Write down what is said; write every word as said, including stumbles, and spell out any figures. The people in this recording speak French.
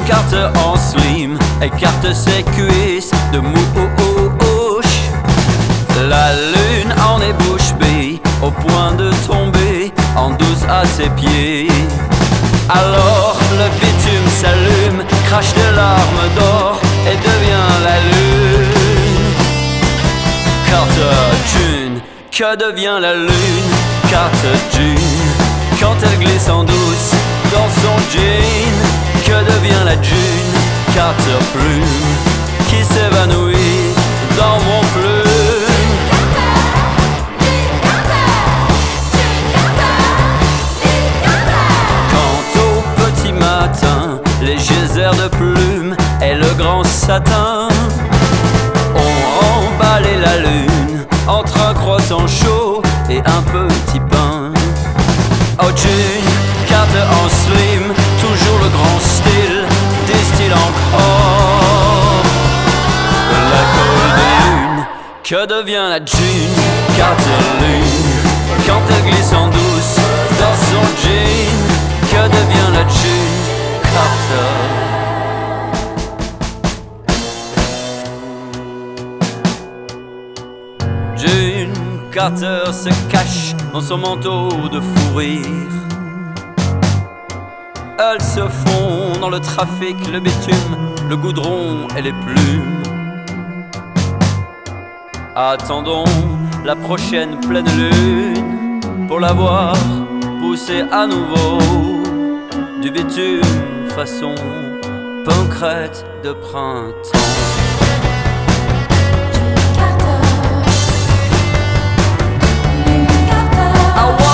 carte en slim, écarte ses cuisses de mouche. La lune en est bouche bée, au point de tomber en douce à ses pieds. Alors le bitume s'allume, crache des larmes d'or et devient la lune. Carte June, que devient la lune? Carte June, quand elle glisse en douce dans son jean. Que devient la June? Carte plume, qui s'évanouit dans mon plume. Quand au petit matin, léger air de plume et le grand satin ont emballé la lune entre un croissant chaud et un petit pain. Oh June, carte en slim, toujours le grand style, distille encore la colle de lune. Que devient la June? Carte lune, quand elle glisse en douce dans son jean. Que devient la June? Carte June Carter se cache dans son manteau de fourrure. Elles se font dans le trafic, le bitume, le goudron et les plumes. Attendons la prochaine pleine lune pour la voir pousser à nouveau du bitume façon pancrète de printemps. I